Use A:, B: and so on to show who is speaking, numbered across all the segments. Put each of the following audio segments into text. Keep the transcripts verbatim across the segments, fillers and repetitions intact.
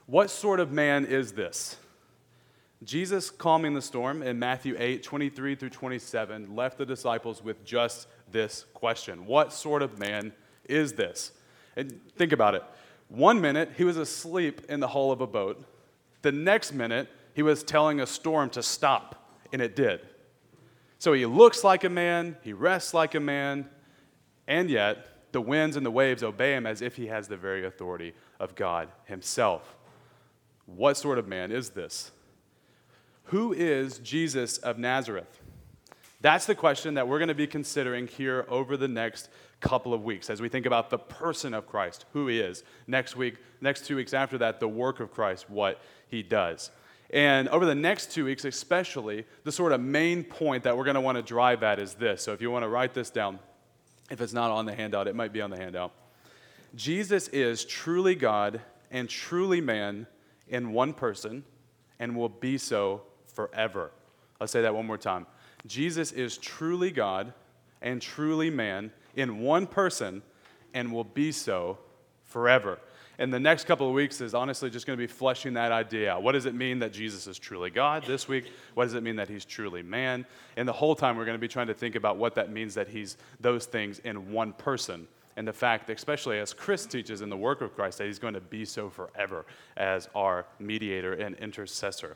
A: What sort of man is this? Jesus, calming the storm in Matthew eight, twenty-three through twenty-seven, left the disciples with just this question. What sort of man is this? And think about it. One minute, he was asleep in the hull of a boat. The next minute, he was telling a storm to stop, and it did. So he looks like a man, he rests like a man, and yet the winds and the waves obey him as if he has the very authority of God himself. What sort of man is this? Who is Jesus of Nazareth? That's the question that we're going to be considering here over the next couple of weeks as we think about the person of Christ, who he is. Next week, next two weeks after that, the work of Christ, what he does. And over the next two weeks especially, the sort of main point that we're going to want to drive at is this. So if you want to write this down, if it's not on the handout, it might be on the handout. Jesus is truly God and truly man in one person and will be so forever. I'll say that one more time. Jesus is truly God and truly man in one person and will be so forever. And the next couple of weeks is honestly just going to be fleshing that idea out. What does it mean that Jesus is truly God this week? What does it mean that he's truly man? And the whole time we're going to be trying to think about what that means that he's those things in one person. And the fact, that especially as Chris teaches in the work of Christ, that he's going to be so forever as our mediator and intercessor.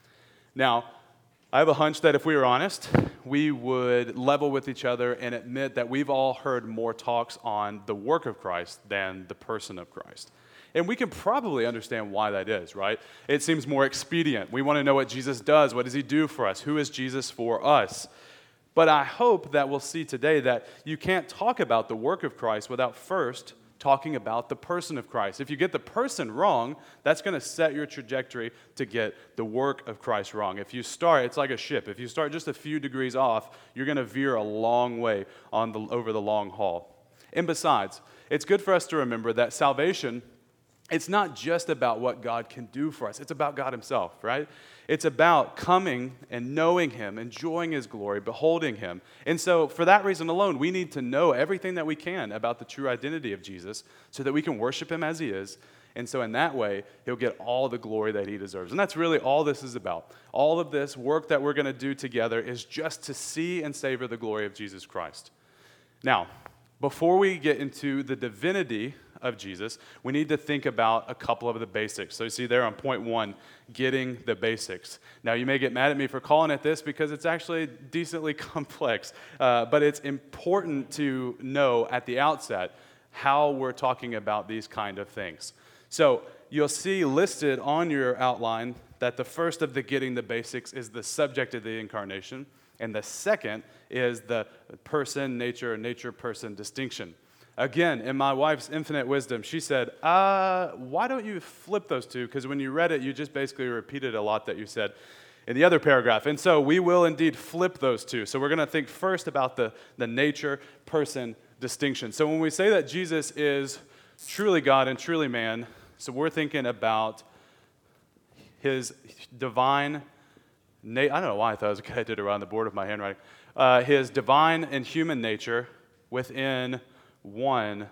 A: Now, I have a hunch that if we were honest, we would level with each other and admit that we've all heard more talks on the work of Christ than the person of Christ. And we can probably understand why that is, right? It seems more expedient. We want to know what Jesus does. What does he do for us? Who is Jesus for us? But I hope that we'll see today that you can't talk about the work of Christ without first talking about the person of Christ. If you get the person wrong, that's going to set your trajectory to get the work of Christ wrong. If you start, it's like a ship. If you start just a few degrees off, you're going to veer a long way on the, over the long haul. And besides, it's good for us to remember that salvation, it's not just about what God can do for us. It's about God himself, right? It's about coming and knowing him, enjoying his glory, beholding him. And so for that reason alone, we need to know everything that we can about the true identity of Jesus so that we can worship him as he is. And so in that way, he'll get all the glory that he deserves. And that's really all this is about. All of this work that we're going to do together is just to see and savor the glory of Jesus Christ. Now, before we get into the divinity of Jesus, we need to think about a couple of the basics. So you see there on point one, getting the basics. Now you may get mad at me for calling it this because it's actually decently complex, uh, but it's important to know at the outset how we're talking about these kind of things. So you'll see listed on your outline that the first of the getting the basics is the subject of the incarnation, and the second is the person, nature, nature, person distinction. Again, in my wife's infinite wisdom, she said, uh, why don't you flip those two? Because when you read it, you just basically repeated a lot that you said in the other paragraph. And so we will indeed flip those two. So we're going to think first about the, the nature-person distinction. So when we say that Jesus is truly God and truly man, so we're thinking about his divine, na- I don't know why I thought it was a good idea to write on the board of my handwriting, uh, his divine and human nature within one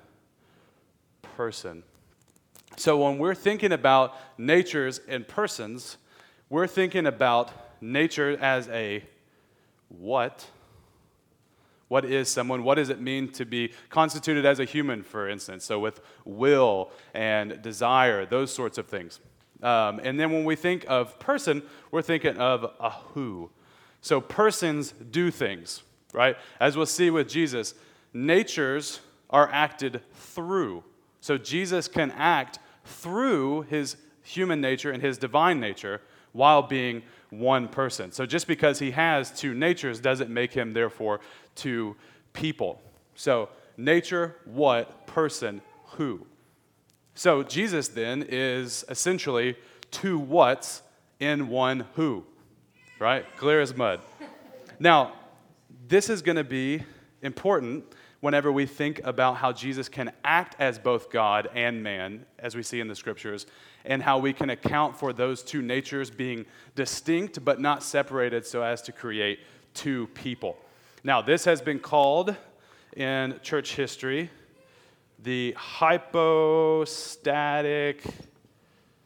A: person. So when we're thinking about natures and persons, we're thinking about nature as a what? What is someone? What does it mean to be constituted as a human, for instance? So with will and desire, those sorts of things. Um, and then when we think of person, we're thinking of a who. So persons do things, right? As we'll see with Jesus, natures are acted through. So Jesus can act through his human nature and his divine nature while being one person. So just because he has two natures doesn't make him, therefore, two people. So nature, what, person, who. So Jesus then is essentially two whats in one who, right? Clear as mud. Now, this is going to be important whenever we think about how Jesus can act as both God and man, as we see in the scriptures, and how we can account for those two natures being distinct but not separated so as to create two people. Now, this has been called in church history the hypostatic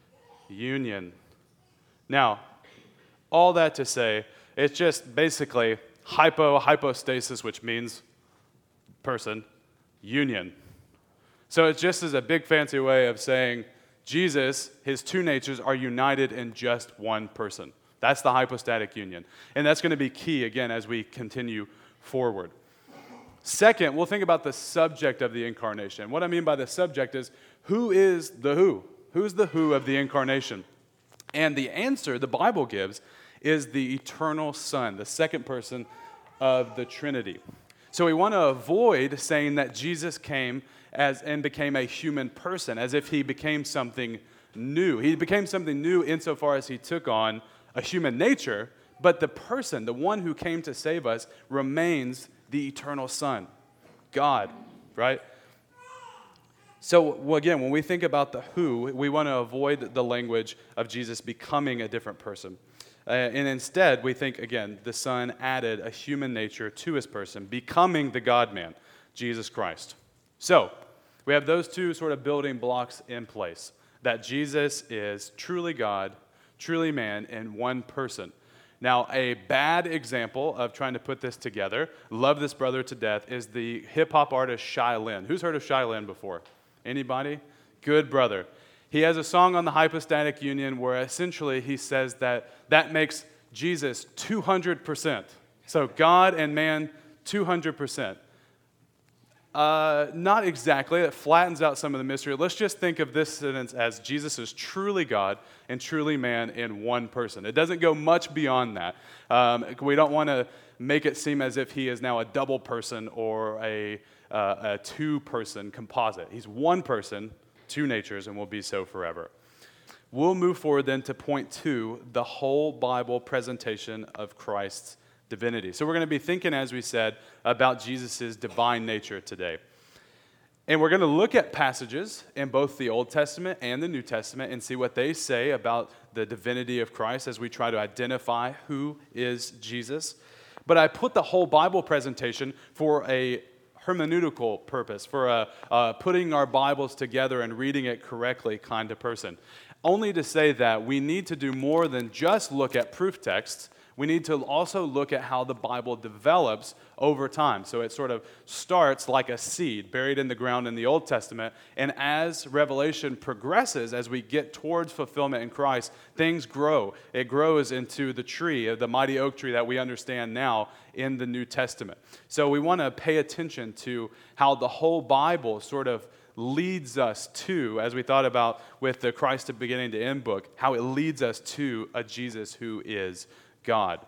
A: union. Now, all that to say, it's just basically hypo, hypostasis, which means person, union. So it just is a big fancy way of saying Jesus, his two natures are united in just one person. That's the hypostatic union. And that's going to be key, again, as we continue forward. Second, we'll think about the subject of the incarnation. What I mean by the subject is, who is the who? Who's the who of the incarnation? And the answer the Bible gives is the eternal Son, the second person of the Trinity. So we want to avoid saying that Jesus came as and became a human person, as if he became something new. He became something new insofar as he took on a human nature, but the person, the one who came to save us, remains the eternal Son, God, right? So, well, again, when we think about the who, we want to avoid the language of Jesus becoming a different person. Uh, and instead, we think, again, the Son added a human nature to his person, becoming the God-man, Jesus Christ. So, we have those two sort of building blocks in place, that Jesus is truly God, truly man, in one person. Now, a bad example of trying to put this together, love this brother to death, is the hip-hop artist Shai Linne. Who's heard of Shai Linne before? Anybody? Good brother. He has a song on the hypostatic union where essentially he says that that makes Jesus two hundred percent. So God and man, two hundred percent. Uh, not exactly. It flattens out some of the mystery. Let's just think of this sentence as Jesus is truly God and truly man in one person. It doesn't go much beyond that. Um, we don't want to make it seem as if he is now a double person or a, uh, a two-person composite. He's one person, two natures, and will be so forever. We'll move forward then to point two, the whole Bible presentation of Christ's divinity. So we're going to be thinking, as we said, about Jesus' divine nature today. And we're going to look at passages in both the Old Testament and the New Testament and see what they say about the divinity of Christ as we try to identify who is Jesus. But I put the whole Bible presentation for a hermeneutical purpose, for a, uh, putting our Bibles together and reading it correctly kind of person. Only to say that we need to do more than just look at proof texts. We need to also look at how the Bible develops over time. So it sort of starts like a seed buried in the ground in the Old Testament, and as Revelation progresses, as we get towards fulfillment in Christ, things grow. It grows into the tree, the mighty oak tree that we understand now in the New Testament. So we want to pay attention to how the whole Bible sort of leads us to, as we thought about with the Christ of beginning to end book, how it leads us to a Jesus who is God.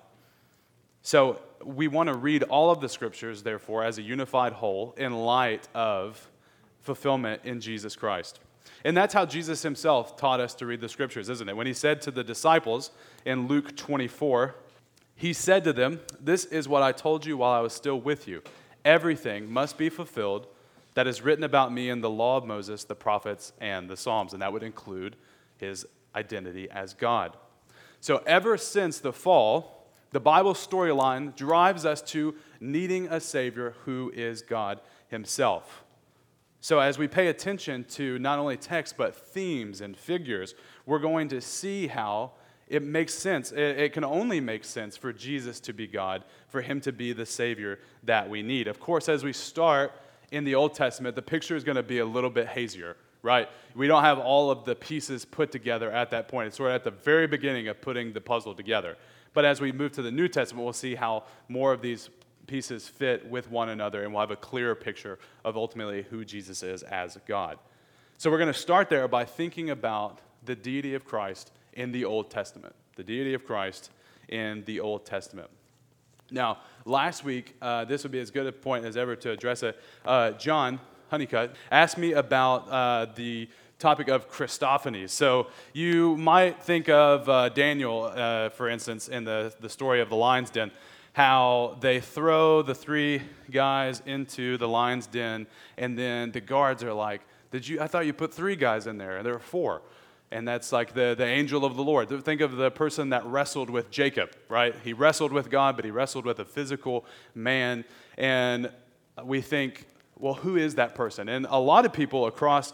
A: So we want to read all of the scriptures, therefore, as a unified whole in light of fulfillment in Jesus Christ. And that's how Jesus himself taught us to read the scriptures, isn't it? When he said to the disciples in Luke twenty-four, he said to them, "This is what I told you while I was still with you. Everything must be fulfilled that is written about me in the law of Moses, the prophets, and the Psalms." And that would include his identity as God. So ever since the fall, the Bible storyline drives us to needing a Savior who is God himself. So as we pay attention to not only text but themes and figures, we're going to see how it makes sense. It, it can only make sense for Jesus to be God, for him to be the Savior that we need. Of course, as we start in the Old Testament, the picture is going to be a little bit hazier. Right? We don't have all of the pieces put together at that point. It's sort of at the very beginning of putting the puzzle together. But as we move to the New Testament, we'll see how more of these pieces fit with one another, and we'll have a clearer picture of ultimately who Jesus is as God. So we're going to start there by thinking about the deity of Christ in the Old Testament. The deity of Christ in the Old Testament. Now, last week, uh, this would be as good a point as ever to address it. Uh, John Honeycutt asked me about uh, the topic of Christophanies. So you might think of uh, Daniel, uh, for instance, in the, the story of the lion's den, how they throw the three guys into the lion's den, and then the guards are like, "Did you? I thought you put three guys in there, and there were four." And that's like the, the angel of the Lord. Think of the person that wrestled with Jacob, right? He wrestled with God, but he wrestled with a physical man. And we think, well, who is that person? And a lot of people across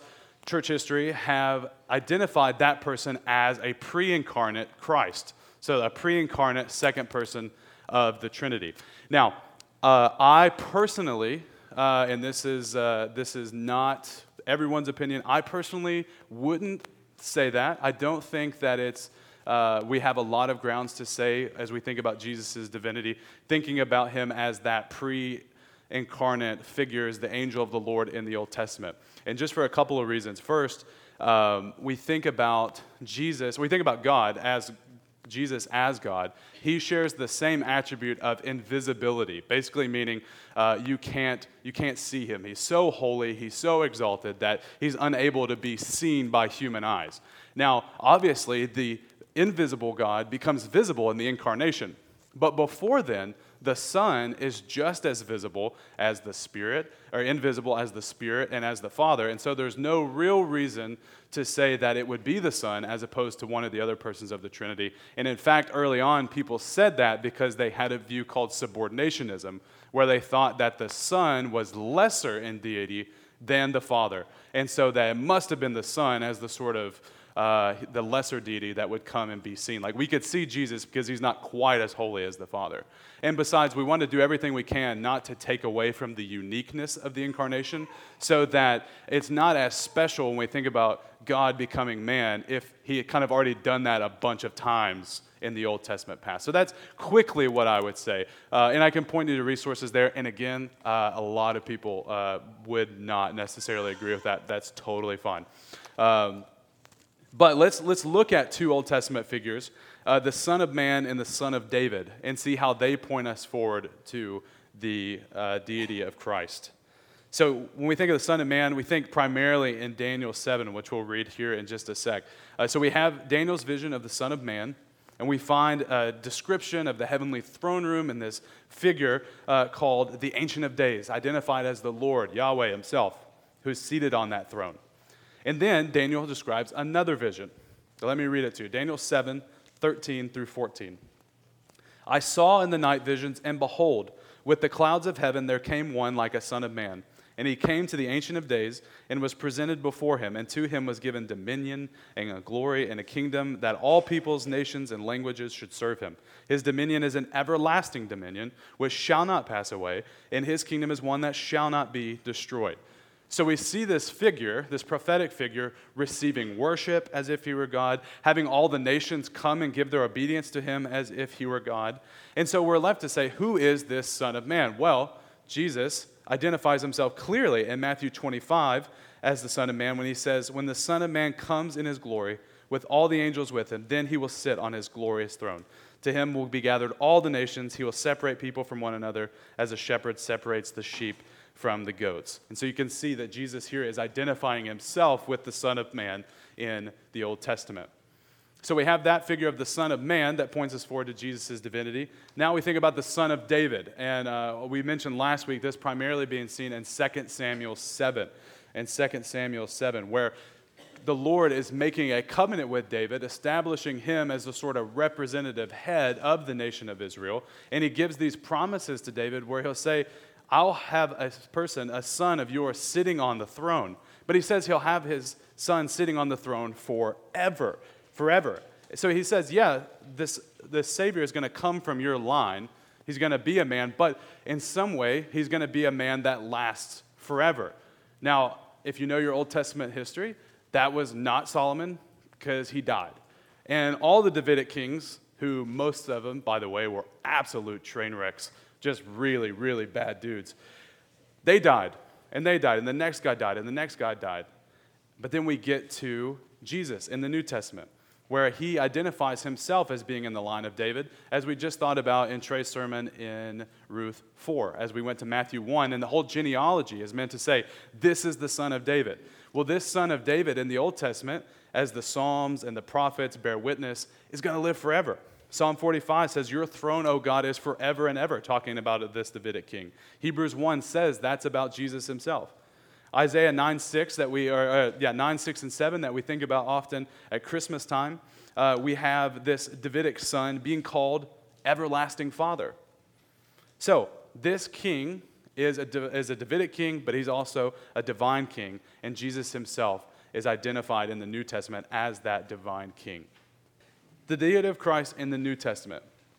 A: church history have identified that person as a pre-incarnate Christ. So a pre-incarnate second person of the Trinity. Now, uh, I personally, uh, and this is uh, this is not everyone's opinion, I personally wouldn't say that. I don't think that it's uh, we have a lot of grounds to say as we think about Jesus' divinity, thinking about him as that pre-incarnate figure, as the angel of the Lord in the Old Testament. And just for a couple of reasons. First, um, we think about Jesus, we think about God as Jesus as God. He shares the same attribute of invisibility, basically meaning uh, you can't you can't see him. He's so holy, he's so exalted that he's unable to be seen by human eyes. Now, obviously, the invisible God becomes visible in the incarnation. But before then, the Son is just as visible as the Spirit, or invisible as the Spirit and as the Father. And so there's no real reason to say that it would be the Son as opposed to one of the other persons of the Trinity. And in fact, early on, people said that because they had a view called subordinationism, where they thought that the Son was lesser in deity than the Father. And so that it must have been the Son as the sort of Uh, the lesser deity that would come and be seen. Like we could see Jesus because he's not quite as holy as the Father. And besides, we want to do everything we can not to take away from the uniqueness of the incarnation so that it's not as special when we think about God becoming man if he had kind of already done that a bunch of times in the Old Testament past. So that's quickly what I would say. Uh, and I can point you to resources there. And again, uh, a lot of people uh, would not necessarily agree with that. That's totally fine. Um, But let's let's look at two Old Testament figures, uh, the Son of Man and the Son of David, and see how they point us forward to the uh, deity of Christ. So when we think of the Son of Man, we think primarily in Daniel seven, which we'll read here in just a sec. Uh, so we have Daniel's vision of the Son of Man, and we find a description of the heavenly throne room in this figure uh, called the Ancient of Days, identified as the Lord, Yahweh himself, who's seated on that throne. And then Daniel describes another vision. So let me read it to you. Daniel seven, thirteen through fourteen. I saw in the night visions, and behold, with the clouds of heaven there came one like a son of man. And he came to the Ancient of Days and was presented before him. And to him was given dominion and a glory and a kingdom that all peoples, nations, and languages should serve him. His dominion is an everlasting dominion which shall not pass away. And his kingdom is one that shall not be destroyed. So we see this figure, this prophetic figure, receiving worship as if he were God, having all the nations come and give their obedience to him as if he were God. And so we're left to say, who is this Son of Man? Well, Jesus identifies himself clearly in Matthew twenty-five as the Son of Man when he says, when the Son of Man comes in his glory with all the angels with him, then he will sit on his glorious throne. To him will be gathered all the nations. He will separate people from one another as a shepherd separates the sheep from the goats. And so you can see that Jesus here is identifying himself with the Son of Man in the Old Testament. So we have that figure of the Son of Man that points us forward to Jesus' divinity. Now we think about the Son of David. And uh, we mentioned last week this primarily being seen in Second Samuel seven. In Second Samuel seven, where the Lord is making a covenant with David, establishing him as the sort of representative head of the nation of Israel. And he gives these promises to David where he'll say, I'll have a person, a son of yours, sitting on the throne. But he says he'll have his son sitting on the throne forever, forever. So he says, yeah, this, this Savior is going to come from your line. He's going to be a man, but in some way, he's going to be a man that lasts forever. Now, if you know your Old Testament history, that was not Solomon because he died. And all the Davidic kings, who most of them, by the way, were absolute train wrecks, just really, really bad dudes. They died, and they died, and the next guy died, and the next guy died. But then we get to Jesus in the New Testament, where he identifies himself as being in the line of David, as we just thought about in Trey's sermon in Ruth four, as we went to Matthew one, and the whole genealogy is meant to say, this is the son of David. Well, this son of David in the Old Testament, as the Psalms and the prophets bear witness, is going to live forever. Psalm forty-five says, your throne, O God, is forever and ever, talking about this Davidic king. Hebrews one says that's about Jesus himself. Isaiah nine six that we are, uh, yeah, nine six and seven that we think about often at Christmas time. Uh, we have this Davidic son being called Everlasting Father. So this king is a, is a Davidic king, but he's also a divine king, and Jesus himself is identified in the New Testament as that divine king. The deity of Christ in the New Testament.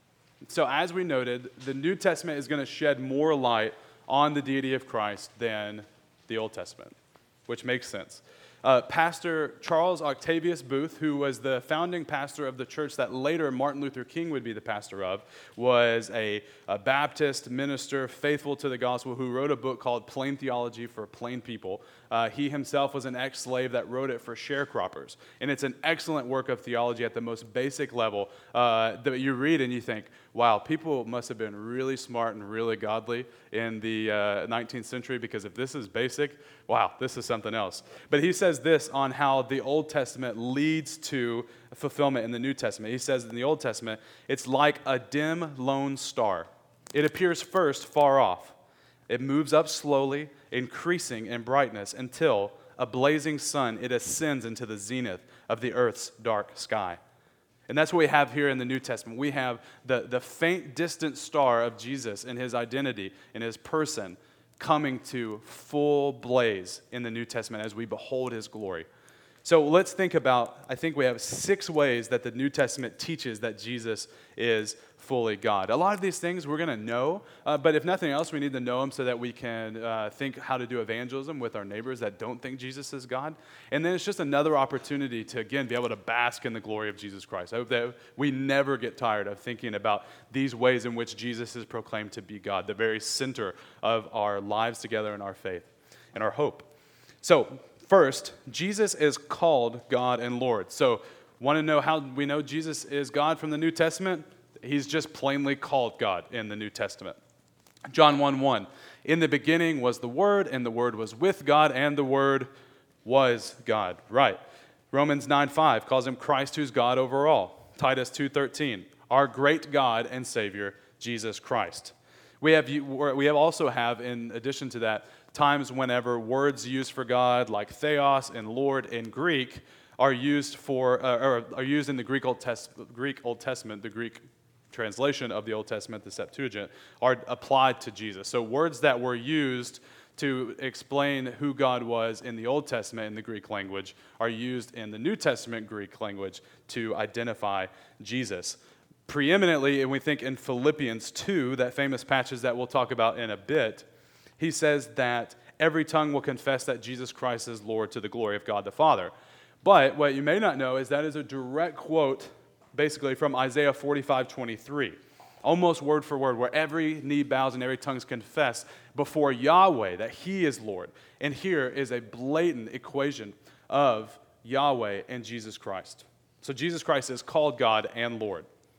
A: So as we noted, the New Testament is going to shed more light on the deity of Christ than the Old Testament, which makes sense. Uh, Pastor Charles Octavius Booth, who was the founding pastor of the church that later Martin Luther King would be the pastor of, was a, a Baptist minister faithful to the gospel who wrote a book called Plain Theology for Plain People. Uh, he himself was an ex-slave that wrote it for sharecroppers. And it's an excellent work of theology at the most basic level uh, that you read and you think, wow, people must have been really smart and really godly in the uh, nineteenth century, because if this is basic, wow, this is something else. But he says this on how the Old Testament leads to fulfillment in the New Testament. He says in the Old Testament, it's like a dim lone star. It appears first far off. It moves up slowly, increasing in brightness until a blazing sun, it ascends into the zenith of the earth's dark sky. And that's what we have here in the New Testament. We have the, the faint, distant star of Jesus and his identity and his person coming to full blaze in the New Testament as we behold his glory. So let's think about, I think we have six ways that the New Testament teaches that Jesus is fully God. A lot of these things we're going to know, uh, but if nothing else, we need to know them so that we can uh, think how to do evangelism with our neighbors that don't think Jesus is God. And then it's just another opportunity to, again, be able to bask in the glory of Jesus Christ. I hope that we never get tired of thinking about these ways in which Jesus is proclaimed to be God, the very center of our lives together and our faith and our hope. So, first, Jesus is called God and Lord. So, want to know how we know Jesus is God from the New Testament? He's just plainly called God in the New Testament. John one one, in the beginning was the Word, and the Word was with God, and the Word was God. Right. Romans nine five calls him Christ, who's God over all. Titus two thirteen, our great God and Savior, Jesus Christ. We have we have also have, in addition to that, times whenever words used for God, like theos and Lord in Greek, are used for uh, or are used in the Greek Old, Test, Greek Old Testament, the Greek translation of the Old Testament, the Septuagint, are applied to Jesus. So words that were used to explain who God was in the Old Testament in the Greek language are used in the New Testament Greek language to identify Jesus. Preeminently, and we think in Philippians two, that famous passage that we'll talk about in a bit, he says that every tongue will confess that Jesus Christ is Lord to the glory of God the Father. But what you may not know is that is a direct quote basically from Isaiah forty-five twenty-three, almost word for word, where every knee bows and every tongue confess before Yahweh that he is Lord. And here is a blatant equation of Yahweh and Jesus Christ. So Jesus Christ is called God and Lord.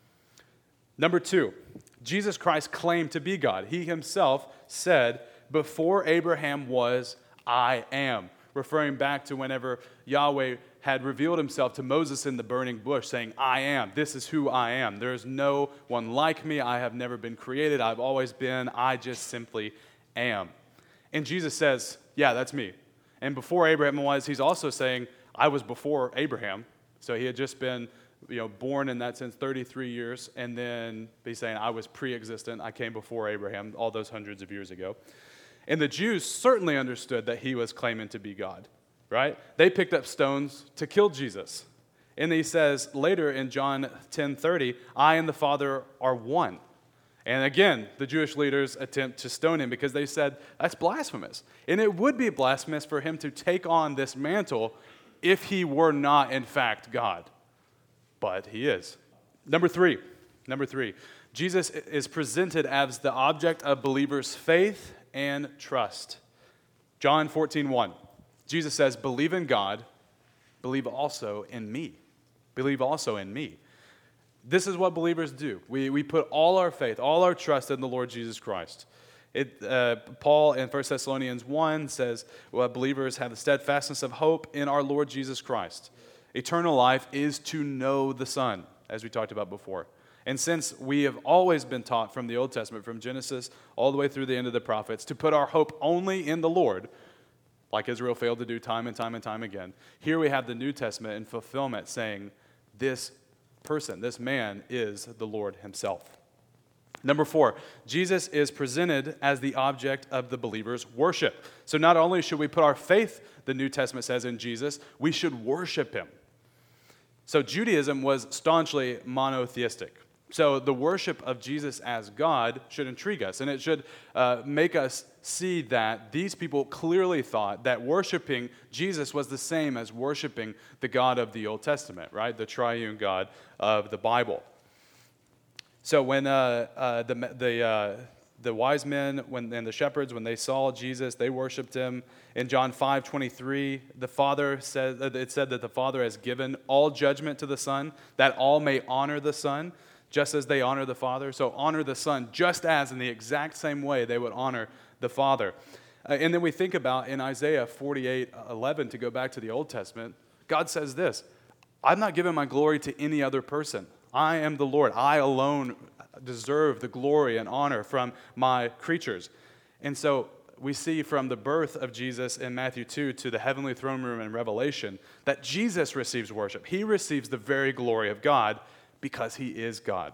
A: Number two, Jesus Christ claimed to be God. He himself said, before Abraham was, I am, referring back to whenever Yahweh had revealed himself to Moses in the burning bush, saying, I am, this is who I am. There is no one like me. I have never been created. I've always been. I just simply am. And Jesus says, yeah, that's me. And before Abraham was, he's also saying, I was before Abraham. So he had just been, you know, born in that sense thirty-three years, and then he's saying, I was pre-existent. I came before Abraham all those hundreds of years ago. And the Jews certainly understood that he was claiming to be God, right? They picked up stones to kill Jesus. And he says later in John ten thirty, I and the Father are one. And again, the Jewish leaders attempt to stone him because they said, that's blasphemous. And it would be blasphemous for him to take on this mantle if he were not, in fact, God. But he is. Number three, number three, Jesus is presented as the object of believers' faith and trust. John fourteen one, Jesus says, believe in God, believe also in me. Believe also in me. This is what believers do. We, we put all our faith, all our trust in the Lord Jesus Christ. It, uh, Paul in First Thessalonians one says, well, believers have the steadfastness of hope in our Lord Jesus Christ. Eternal life is to know the Son, as we talked about before. And since we have always been taught from the Old Testament, from Genesis all the way through the end of the prophets, to put our hope only in the Lord, like Israel failed to do time and time and time again, here we have the New Testament in fulfillment saying, this person, this man is the Lord himself. Number four, Jesus is presented as the object of the believer's worship. So not only should we put our faith, the New Testament says, in Jesus, we should worship him. So Judaism was staunchly monotheistic. So the worship of Jesus as God should intrigue us, and it should uh, make us see that these people clearly thought that worshiping Jesus was the same as worshiping the God of the Old Testament, right? The triune God of the Bible. So when uh, uh, the the uh, the wise men when, and the shepherds, when they saw Jesus, they worshipped him. In John five twenty-three, the Father said, it said that the Father has given all judgment to the Son, that all may honor the Son, just as they honor the Father. So honor the Son, just as in the exact same way they would honor the Father. Uh, and then we think about in Isaiah forty-eight eleven, to go back to the Old Testament, God says this, I'm not giving my glory to any other person. I am the Lord. I alone deserve the glory and honor from my creatures. And so we see from the birth of Jesus in Matthew two to the heavenly throne room in Revelation that Jesus receives worship. He receives the very glory of God because he is God.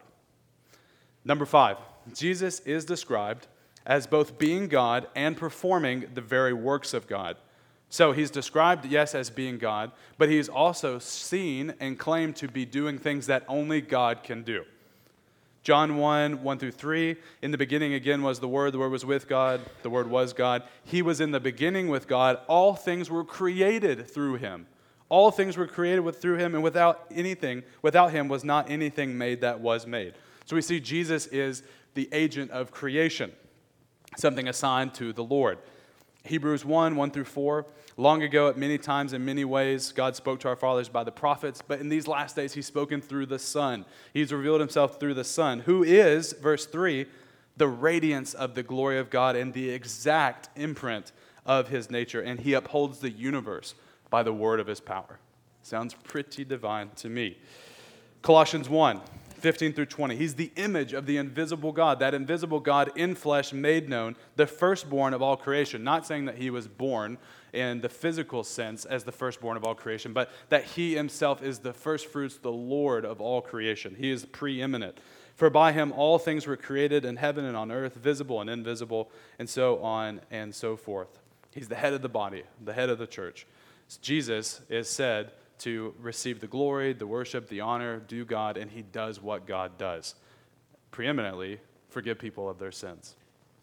A: Number five, Jesus is described as both being God and performing the very works of God. So he's described, yes, as being God, but he's also seen and claimed to be doing things that only God can do. John one, one through three, in the beginning again was the Word, the Word was with God, the Word was God. He was in the beginning with God. All things were created through him. All things were created with, through him, and without anything, without him was not anything made that was made. So we see Jesus is the agent of creation, something assigned to the Lord. Hebrews one, one through four, long ago at many times in many ways God spoke to our fathers by the prophets, but in these last days he's spoken through the Son. He's revealed himself through the Son, who is, verse three, the radiance of the glory of God and the exact imprint of his nature, and he upholds the universe by the word of his power. Sounds pretty divine to me. Colossians one, fifteen through twenty. He's the image of the invisible God, that invisible God in flesh made known, the firstborn of all creation. Not saying that he was born in the physical sense as the firstborn of all creation, but that he himself is the firstfruits, the Lord of all creation. He is preeminent. For by him all things were created in heaven and on earth, visible and invisible, and so on and so forth. He's the head of the body, the head of the church. Jesus is said to receive the glory, the worship, the honor, due God, and he does what God does. Preeminently, forgive people of their sins.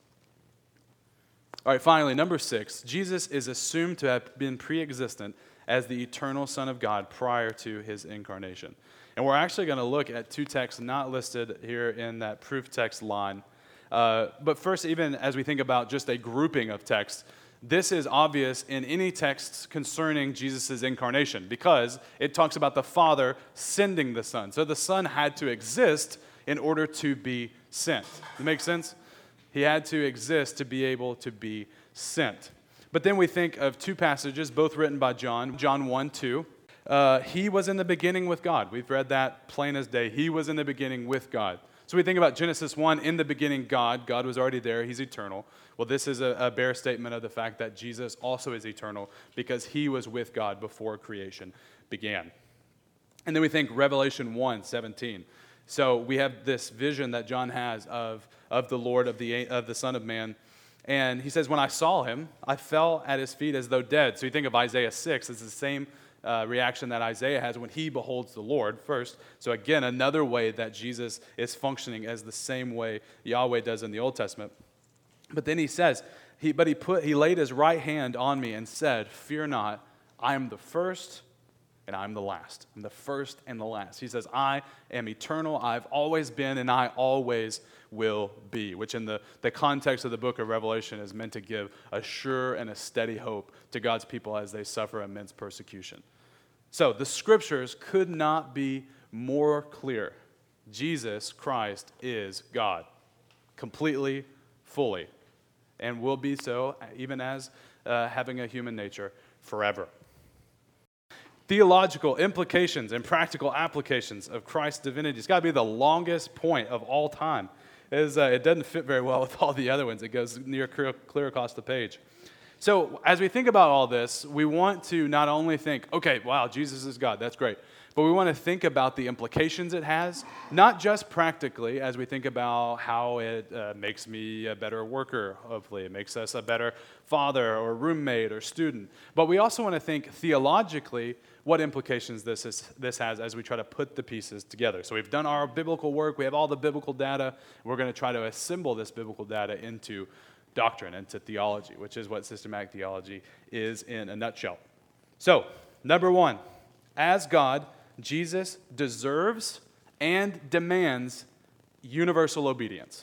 A: All right, finally, number six, Jesus is assumed to have been pre-existent as the eternal Son of God prior to his incarnation. And we're actually going to look at two texts not listed here in that proof text line. Uh, but first, even as we think about just a grouping of texts, this is obvious in any texts concerning Jesus' incarnation because it talks about the Father sending the Son. So the Son had to exist in order to be sent. Does that make sense? He had to exist to be able to be sent. But then we think of two passages, both written by John. John one, two. Uh, he was in the beginning with God. We've read that plain as day. He was in the beginning with God. So we think about Genesis one, in the beginning, God. God was already there. He's eternal. Well, this is a, a bare statement of the fact that Jesus also is eternal because he was with God before creation began. And then we think Revelation one, seventeen. So we have this vision that John has of, of the Lord, of the, of the Son of Man. And he says, when I saw him, I fell at his feet as though dead. So you think of Isaiah six, it's the same Uh, reaction that Isaiah has when he beholds the Lord first. So again, another way that Jesus is functioning as the same way Yahweh does in the Old Testament. But then he says, he, but he put he laid his right hand on me and said, fear not, I am the first and I'm the last. I'm the first and the last. He says, I am eternal, I've always been, and I always will be, which in the, the context of the book of Revelation is meant to give a sure and a steady hope to God's people as they suffer immense persecution. So the scriptures could not be more clear. Jesus Christ is God, completely, fully, and will be so even as uh, having a human nature forever. Theological implications and practical applications of Christ's divinity. It's got to be the longest point of all time. It, is, uh, it doesn't fit very well with all the other ones. It goes near clear, clear across the page. So as we think about all this, we want to not only think, okay, wow, Jesus is God, that's great. But we want to think about the implications it has, not just practically as we think about how it uh, makes me a better worker, hopefully. It makes us a better father or roommate or student. But we also want to think theologically what implications this, is, this has as we try to put the pieces together. So we've done our biblical work. We have all the biblical data. We're going to try to assemble this biblical data into doctrine, into theology, which is what systematic theology is in a nutshell. So, number one, as God, Jesus deserves and demands universal obedience.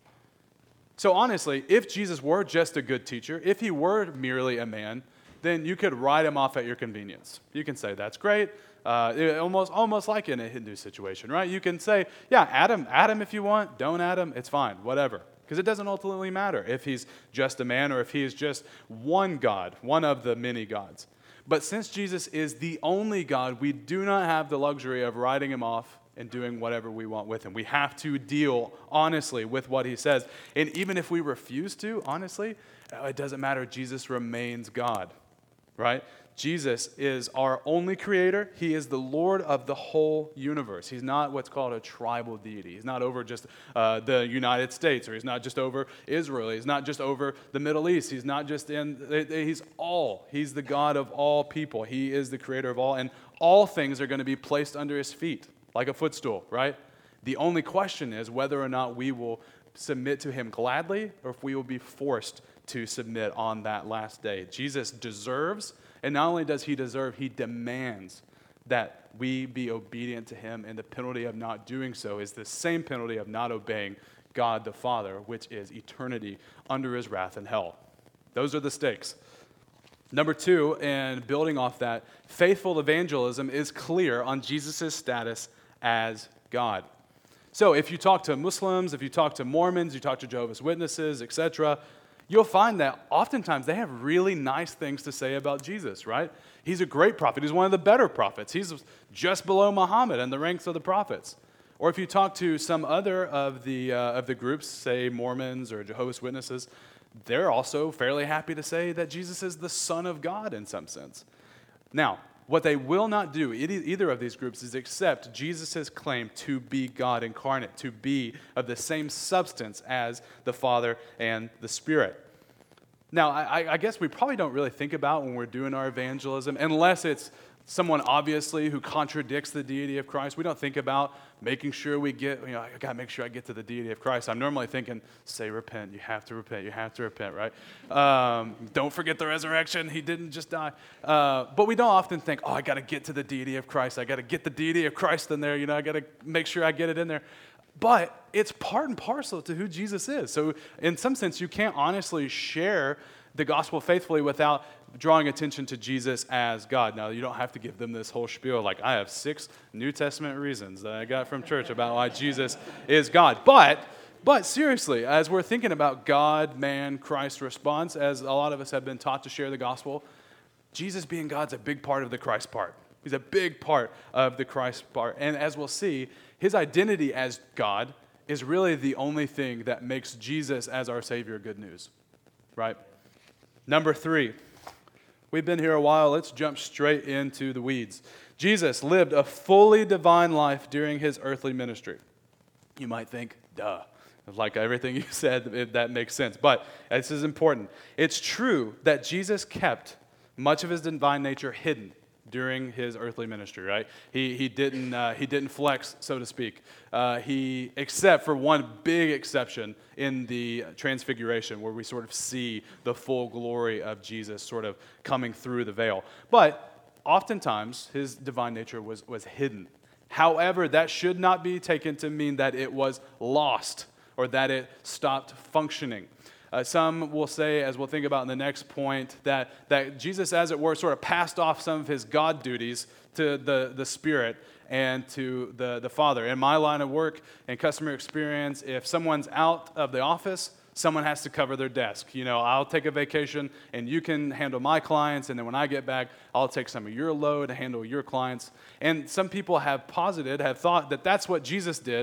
A: So honestly, if Jesus were just a good teacher, if he were merely a man, then you could write him off at your convenience. You can say, that's great. Uh, it, almost, almost like in a Hindu situation, right? You can say, yeah, add him, add him if you want. Don't add him, it's fine, whatever. Because it doesn't ultimately matter if he's just a man or if he is just one God, one of the many gods. But since Jesus is the only God, we do not have the luxury of writing him off and doing whatever we want with him. We have to deal honestly with what he says. And even if we refuse to, honestly, it doesn't matter. Jesus remains God, right? Jesus is our only creator. He is the Lord of the whole universe. He's not what's called a tribal deity. He's not over just uh, the United States, or he's not just over Israel. He's not just over the Middle East. He's not just in, he's all. He's the God of all people. He is the creator of all, and all things are going to be placed under his feet, like a footstool, right? The only question is whether or not we will submit to him gladly, or if we will be forced to submit on that last day. Jesus deserves, and not only does he deserve, he demands that we be obedient to him, and the penalty of not doing so is the same penalty of not obeying God the Father, which is eternity under his wrath in hell. Those are the stakes. Number two, and building off that, faithful evangelism is clear on Jesus' status as God. So if you talk to Muslims, if you talk to Mormons, you talk to Jehovah's Witnesses, et cetera, you'll find that oftentimes they have really nice things to say about Jesus, right? He's a great prophet. He's one of the better prophets. He's just below Muhammad in the ranks of the prophets. Or if you talk to some other of the, uh, of the groups, say Mormons or Jehovah's Witnesses, they're also fairly happy to say that Jesus is the Son of God in some sense. Now, what they will not do, either of these groups, is accept Jesus' claim to be God incarnate, to be of the same substance as the Father and the Spirit. Now, I, I guess we probably don't really think about when we're doing our evangelism, unless it's someone obviously who contradicts the deity of Christ. We don't think about making sure we get, you know, I got to make sure I get to the deity of Christ. I'm normally thinking, say repent. You have to repent. You have to repent, right? Um, don't forget the resurrection. He didn't just die. Uh, but we don't often think, oh, I got to get to the deity of Christ. I got to get the deity of Christ in there. You know, I got to make sure I get it in there. But it's part and parcel to who Jesus is. So in some sense, you can't honestly share the gospel faithfully without drawing attention to Jesus as God. Now, you don't have to give them this whole spiel like, I have six New Testament reasons that I got from church about why Jesus is God. But, but seriously, as we're thinking about God, man, Christ response, as a lot of us have been taught to share the gospel, Jesus being God's a big part of the Christ part. He's a big part of the Christ part. And as we'll see, his identity as God is really the only thing that makes Jesus as our Savior good news, right? Number three, we've been here a while. Let's jump straight into the weeds. Jesus lived a fully divine life during his earthly ministry. You might think, duh. Like everything you said, it, that makes sense. But this is important. It's true that Jesus kept much of his divine nature hidden during his earthly ministry, right? He he didn't uh, he didn't flex, so to speak. Uh, he except for one big exception in the Transfiguration, where we sort of see the full glory of Jesus sort of coming through the veil. But oftentimes his divine nature was was hidden. However, that should not be taken to mean that it was lost or that it stopped functioning. Uh, some will say, as we'll think about in the next point, that, that Jesus, as it were, sort of passed off some of his God duties to the, the Spirit and to the, the Father. In my line of work and customer experience, if someone's out of the office, someone has to cover their desk. You know, I'll take a vacation and you can handle my clients, and then when I get back, I'll take some of your load to handle your clients. And some people have posited, have thought that that's what Jesus did,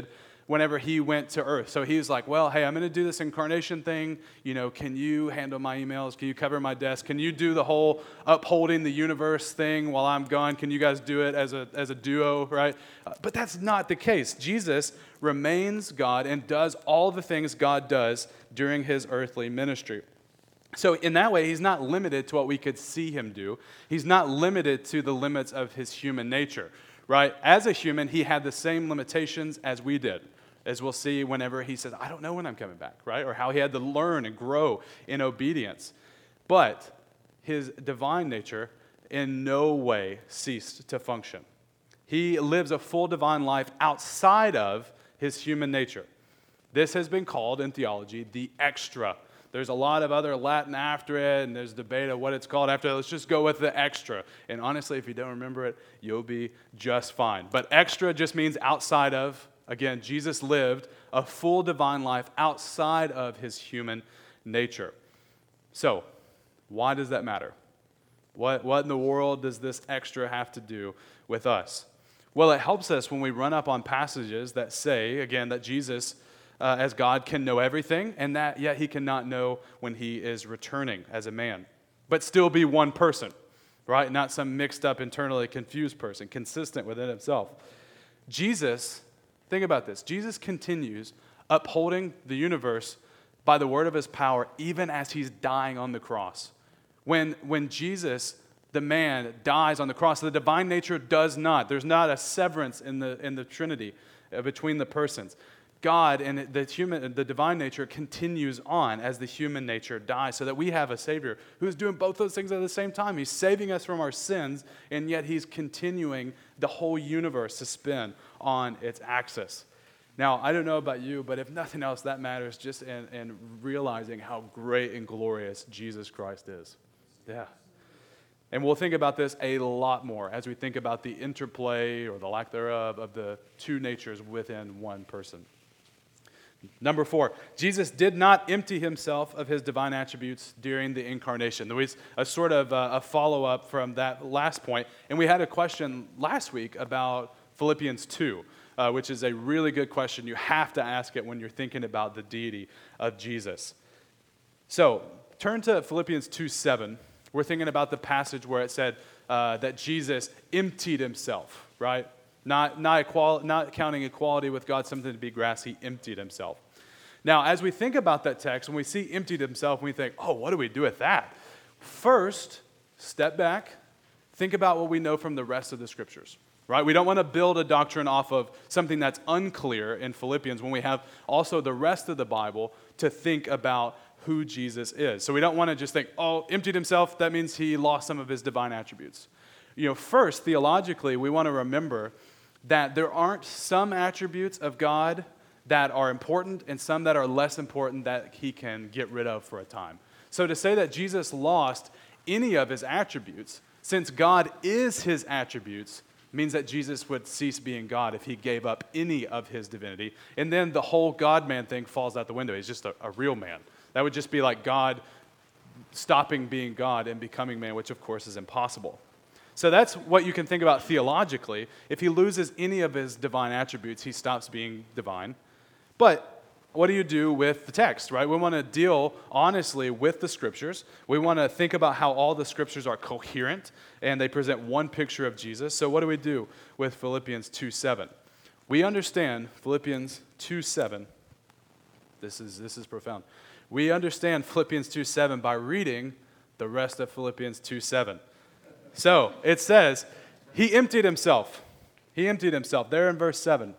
A: whenever he went to earth. So he was like, well, hey, I'm going to do this incarnation thing. You know, can you handle my emails? Can you cover my desk? Can you do the whole upholding the universe thing while I'm gone? Can you guys do it as a, as a duo, right? Uh, but that's not the case. Jesus remains God and does all the things God does during his earthly ministry. So in that way, he's not limited to what we could see him do. He's not limited to the limits of his human nature, right? As a human, he had the same limitations as we did, as we'll see whenever he says, I don't know when I'm coming back, right? Or how he had to learn and grow in obedience. But his divine nature in no way ceased to function. He lives a full divine life outside of his human nature. This has been called in theology the extra. There's a lot of other Latin after it, and there's debate of what it's called after it. Let's just go with the extra. And honestly, if you don't remember it, you'll be just fine. But extra just means outside of. Again, Jesus lived a full divine life outside of his human nature. So, why does that matter? What, what in the world does this extra have to do with us? Well, it helps us when we run up on passages that say, again, that Jesus, uh, as God, can know everything, and that yet he cannot know when he is returning as a man, but still be one person, right? Not some mixed up, internally confused person, consistent within himself. Jesus, think about this. Jesus continues upholding the universe by the word of his power, even as he's dying on the cross. When, when Jesus, the man, dies on the cross, the divine nature does not. There's not a severance in the, in the Trinity uh, between the persons. God and the human, the divine nature continues on as the human nature dies, so that we have a Savior who is doing both those things at the same time. He's saving us from our sins, and yet he's continuing the whole universe to spin on its axis. Now, I don't know about you, but if nothing else, that matters just in, in realizing how great and glorious Jesus Christ is. Yeah. And we'll think about this a lot more as we think about the interplay or the lack thereof of the two natures within one person. Number four, Jesus did not empty himself of his divine attributes during the incarnation. There was a sort of a, a follow-up from that last point, and we had a question last week about Philippians two, uh, which is a really good question. You have to ask it when you're thinking about the deity of Jesus. So, turn to Philippians two seven. We're thinking about the passage where it said uh, that Jesus emptied himself, right? Not, not, equal, not counting equality with God something to be grasped, he emptied himself. Now, as we think about that text, when we see emptied himself, we think, oh, what do we do with that? First, step back, think about what we know from the rest of the scriptures, right? We don't want to build a doctrine off of something that's unclear in Philippians when we have also the rest of the Bible to think about who Jesus is. So we don't want to just think, oh, emptied himself, that means he lost some of his divine attributes. You know, first, theologically, we want to remember that there aren't some attributes of God that are important and some that are less important that he can get rid of for a time. So to say that Jesus lost any of his attributes, since God is his attributes, means that Jesus would cease being God if he gave up any of his divinity. And then the whole God-man thing falls out the window. He's just a, a real man. That would just be like God stopping being God and becoming man, which of course is impossible. So that's what you can think about theologically. If he loses any of his divine attributes, he stops being divine. But what do you do with the text, right? We want to deal honestly with the scriptures. We want to think about how all the scriptures are coherent and they present one picture of Jesus. So what do we do with Philippians two seven? We understand Philippians two seven. This is, this is profound. We understand Philippians two seven by reading the rest of Philippians two seven. So, it says, he emptied himself. He emptied himself. There in verse seven.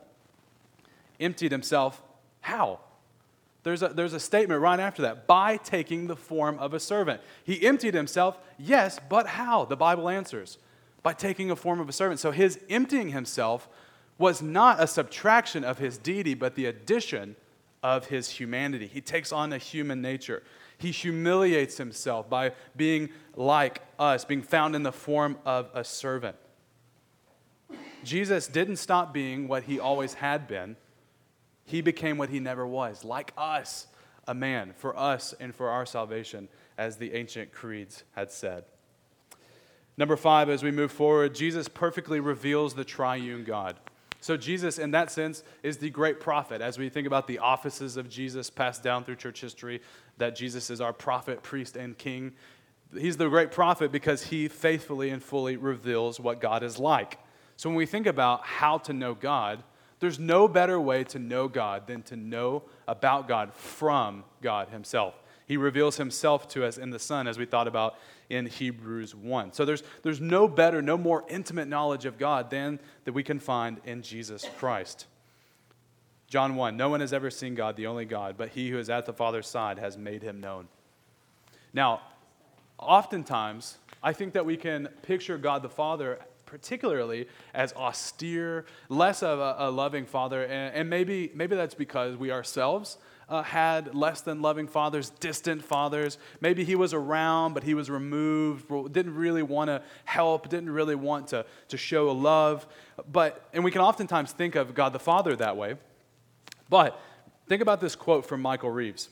A: Emptied himself. How? There's a, there's a statement right after that. By taking the form of a servant. He emptied himself, yes, but how? The Bible answers. By taking a form of a servant. So his emptying himself was not a subtraction of his deity, but the addition of his humanity. He takes on a human nature. He humiliates himself by being like us, being found in the form of a servant. Jesus didn't stop being what he always had been. He became what he never was, like us, a man, for us and for our salvation, as the ancient creeds had said. Number five, as we move forward, Jesus perfectly reveals the triune God. So Jesus, in that sense, is the great prophet. As we think about the offices of Jesus passed down through church history, that Jesus is our prophet, priest, and king. He's the great prophet because he faithfully and fully reveals what God is like. So when we think about how to know God, there's no better way to know God than to know about God from God himself. He reveals himself to us in the Son, as we thought about in Hebrews one. So there's, there's no better, no more intimate knowledge of God than that we can find in Jesus Christ. John one, no one has ever seen God, the only God, but he who is at the Father's side has made him known. Now, oftentimes, I think that we can picture God the Father particularly as austere, less of a, a loving father, and, and maybe, maybe that's because we ourselves Uh, had less than loving fathers, distant fathers. Maybe he was around, but he was removed, didn't really want to help, didn't really want to, to show love. But, and we can oftentimes think of God the Father that way. But think about this quote from Michael Reeves.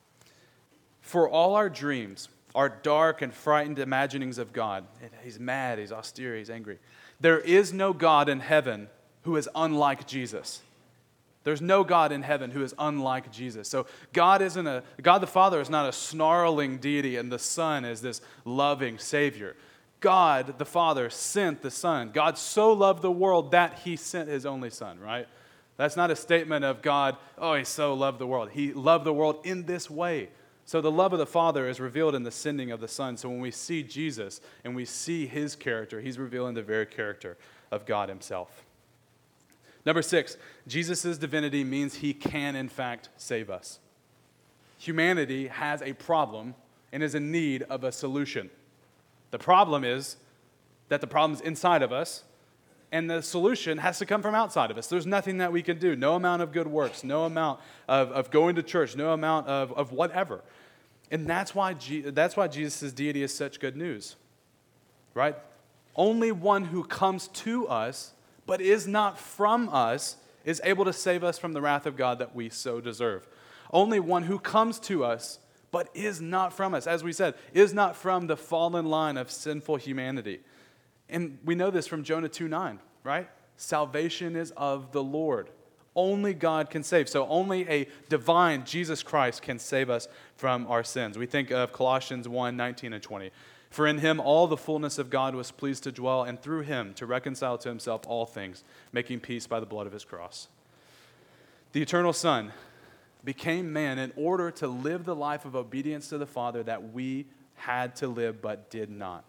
A: For all our dreams, our dark and frightened imaginings of God, he's mad, he's austere, he's angry. There is no God in heaven who is unlike Jesus. There's no God in heaven who is unlike Jesus. So God isn't a God the Father is not a snarling deity, and the Son is this loving Savior. God the Father sent the Son. God so loved the world that he sent his only Son, right? That's not a statement of God, oh, he so loved the world. He loved the world in this way. So the love of the Father is revealed in the sending of the Son. So when we see Jesus and we see his character, he's revealing the very character of God himself. Number six, Jesus' divinity means he can, in fact, save us. Humanity has a problem and is in need of a solution. The problem is that the problem is inside of us, and the solution has to come from outside of us. There's nothing that we can do. No amount of good works, no amount of, of going to church, no amount of, of whatever. And that's why, G, that's why Jesus' deity is such good news, right? Only one who comes to us but is not from us, is able to save us from the wrath of God that we so deserve. Only one who comes to us, but is not from us, as we said, is not from the fallen line of sinful humanity. And we know this from Jonah two nine, right? Salvation is of the Lord. Only God can save. So only a divine Jesus Christ can save us from our sins. We think of Colossians one nineteen and twenty. For in him all the fullness of God was pleased to dwell, and through him to reconcile to himself all things, making peace by the blood of his cross. The eternal Son became man in order to live the life of obedience to the Father that we had to live but did not.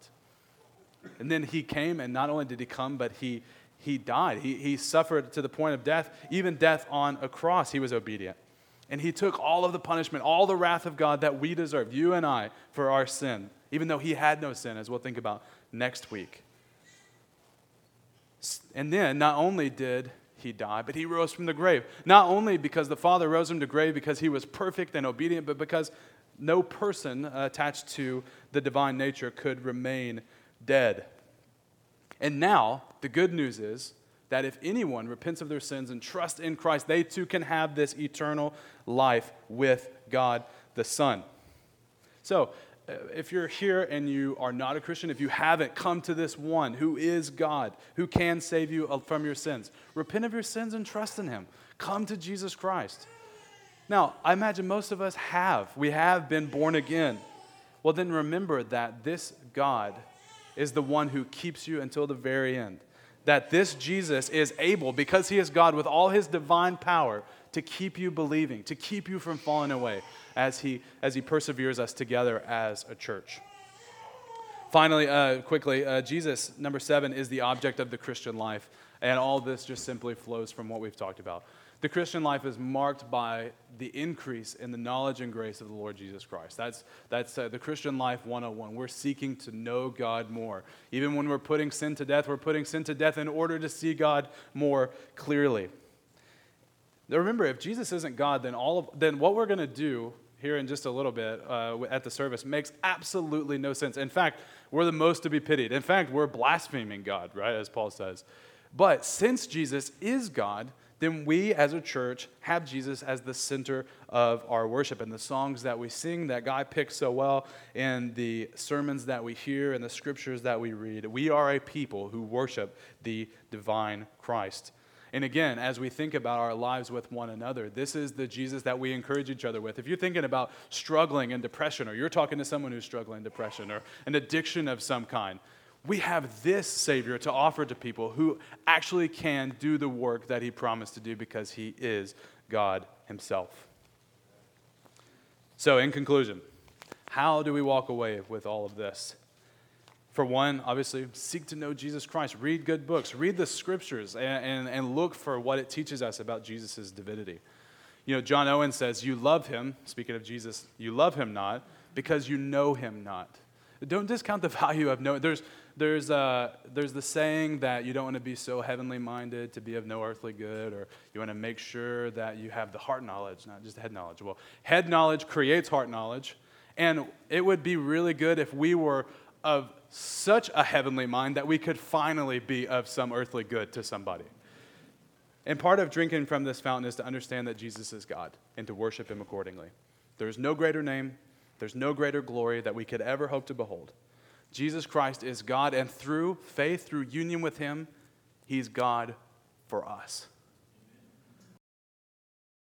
A: And then he came, and not only did he come, but he, he died. He, he suffered to the point of death, even death on a cross. He was obedient. And he took all of the punishment, all the wrath of God that we deserve, you and I, for our sin, even though he had no sin, as we'll think about next week. And then, not only did he die, but he rose from the grave. Not only because the Father rose him to the grave because he was perfect and obedient, but because no person attached to the divine nature could remain dead. And now, the good news is that if anyone repents of their sins and trusts in Christ, they too can have this eternal life with God the Son. So, if you're here and you are not a Christian, if you haven't come to this one who is God, who can save you from your sins, repent of your sins and trust in him. Come to Jesus Christ. Now, I imagine most of us have. We have been born again. Well, then remember that this God is the one who keeps you until the very end. That this Jesus is able, because he is God with all his divine power, to keep you believing, to keep you from falling away as he as he perseveres us together as a church. Finally, uh, quickly, uh, Jesus, number seven, is the object of the Christian life. And all this just simply flows from what we've talked about. The Christian life is marked by the increase in the knowledge and grace of the Lord Jesus Christ. That's, that's uh, the Christian life one oh one. We're seeking to know God more. Even when we're putting sin to death, we're putting sin to death in order to see God more clearly. Now remember, if Jesus isn't God, then all of, then what we're going to do here in just a little bit uh, at the service makes absolutely no sense. In fact, we're the most to be pitied. In fact, we're blaspheming God, right, as Paul says. But since Jesus is God, then we as a church have Jesus as the center of our worship. And the songs that we sing, that Guy picks so well, and the sermons that we hear and the scriptures that we read, we are a people who worship the divine Christ. And again, as we think about our lives with one another, this is the Jesus that we encourage each other with. If you're thinking about struggling in depression, or you're talking to someone who's struggling in depression, or an addiction of some kind, we have this Savior to offer to people who actually can do the work that he promised to do because he is God himself. So in conclusion, how do we walk away with all of this? For one, obviously, seek to know Jesus Christ. Read good books. Read the scriptures and, and, and look for what it teaches us about Jesus' divinity. You know, John Owen says, you love him, speaking of Jesus, you love him not because you know him not. Don't discount the value of knowing. There's, there's, uh, there's the saying that you don't want to be so heavenly minded to be of no earthly good, or you want to make sure that you have the heart knowledge, not just head knowledge. Well, head knowledge creates heart knowledge, and it would be really good if we were of such a heavenly mind that we could finally be of some earthly good to somebody. And part of drinking from this fountain is to understand that Jesus is God and to worship him accordingly. There's no greater name, there's no greater glory that we could ever hope to behold. Jesus Christ is God, and through faith, through union with him, he's God for us.